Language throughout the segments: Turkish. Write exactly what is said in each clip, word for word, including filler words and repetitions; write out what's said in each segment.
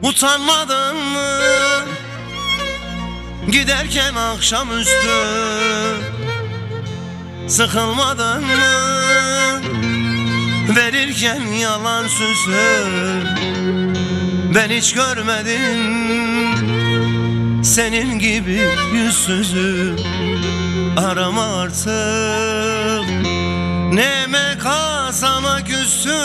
Utanmadın mı giderken akşamüstü? Sıkılmadın mı verirken yalan sözü? Ben hiç görmedim senin gibi yüzsüzü. Arama artık, ne emek sana küstü.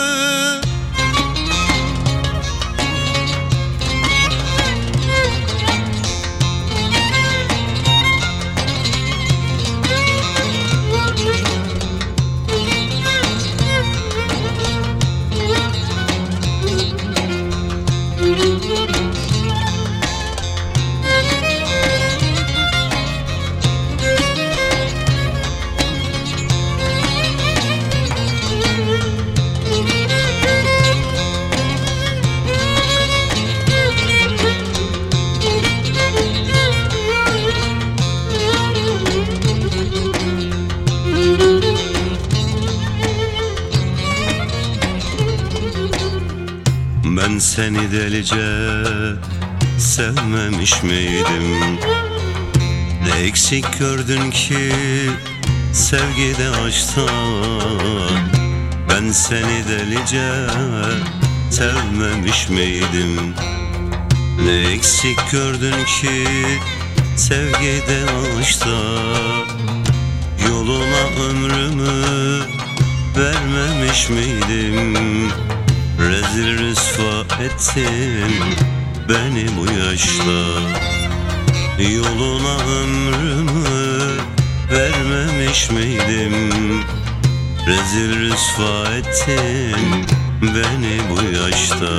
Ben seni delice sevmemiş miydim? Ne eksik gördün ki sevgide aşkta? Ben seni delice sevmemiş miydim? Ne eksik gördün ki sevgide aşkta? Yoluna ömrümü vermemiş miydim? Rezil rüsva ettin beni bu yaşta. Yoluna ömrümü vermemiş miydim? Rezil rüsva ettin beni bu yaşta.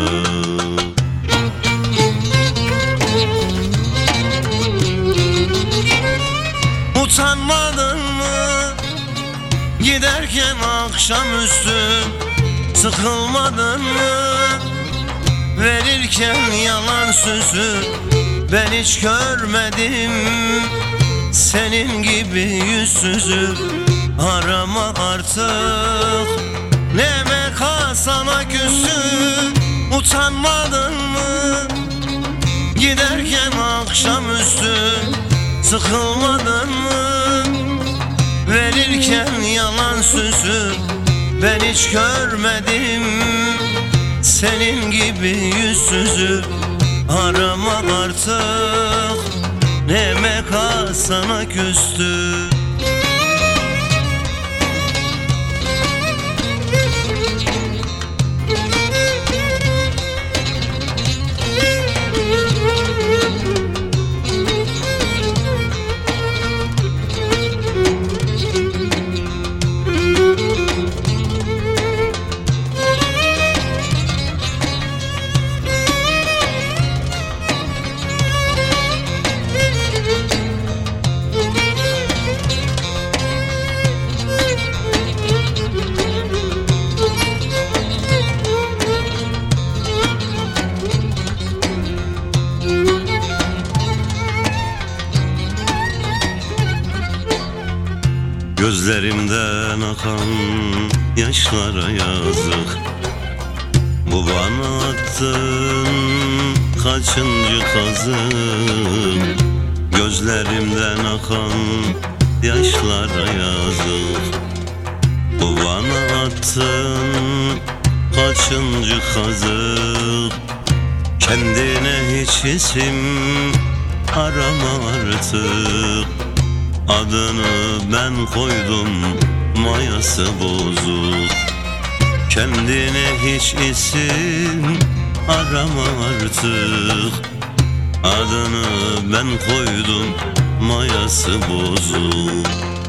Utanmadın mı giderken akşamüstü? Sıkılmadın mı verirken yalan sözü? Ben hiç görmedim senin gibi yüzsüzü. Arama artık, ne emek sana küstü. Utanmadın mı giderken akşamüstü? Sıkılmadın mı verirken yalan sözü? Ben hiç görmedim senin gibi yüzsüzü. Arama artık, ne emek sana küstü. Gözlerimden akan yaşlara yazık. Bu bana attın kaçıncı kazık? Gözlerimden akan yaşlara yazık. Bu bana attın kaçıncı kazık? Kendine hiç isim arama artık. Adını ben koydum, mayası bozuk. Kendine hiç isim arama artık. Adını ben koydum, mayası bozuk.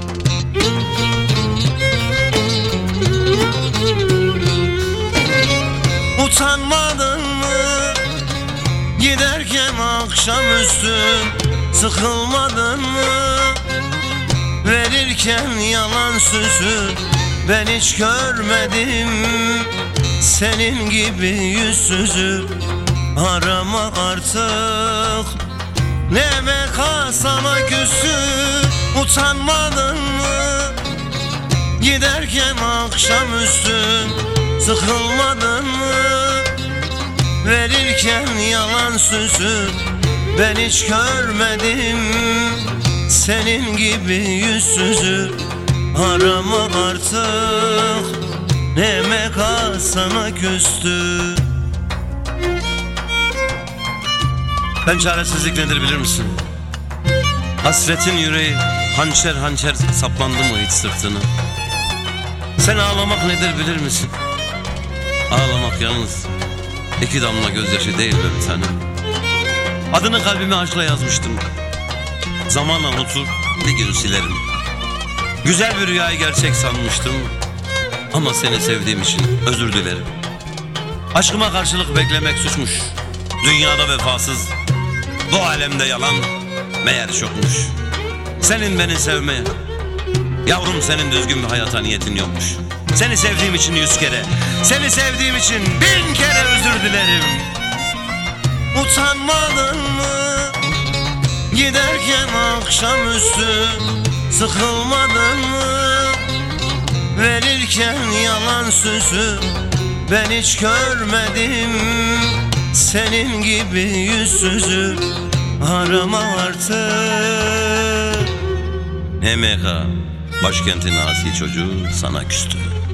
Utanmadın mı giderken akşamüstü? Sıkılmadın mı verirken yalan sözü? Ben hiç görmedim senin gibi yüzsüzü. Arama artık, ne emek sana küstü. Utanmadın mı giderken akşamüstü? Sıkılmadın mı Verirken yalan sözü ben hiç görmedim. Senin gibi yüzsüzü arama artık. Ne meka sana küstü. Ben çaresizlik nedir bilir misin? Hasretin yüreği hançer hançer saplandı mı hiç sırtına? Sen ağlamak nedir bilir misin? Ağlamak yalnız iki damla gözyaşı değil be bir tanem. Adını kalbime aşkla yazmıştım. Zamanla unutur bir gün silerim. Güzel bir rüyayı gerçek sanmıştım. Ama seni sevdiğim için özür dilerim. Aşkıma karşılık beklemek suçmuş. Dünyada vefasız, bu alemde yalan meğer çokmuş. Senin beni sevmeye, yavrum senin düzgün bir hayata niyetin yokmuş. Seni sevdiğim için yüz kere, seni sevdiğim için bin kere özür dilerim. Utanmadın mı giderken akşamüstü? Sıkılmadın mı verirken yalan sözü ben hiç görmedim. Senin gibi yüzsüzü arama artık. M K başkentin asi çocuğu sana küstü.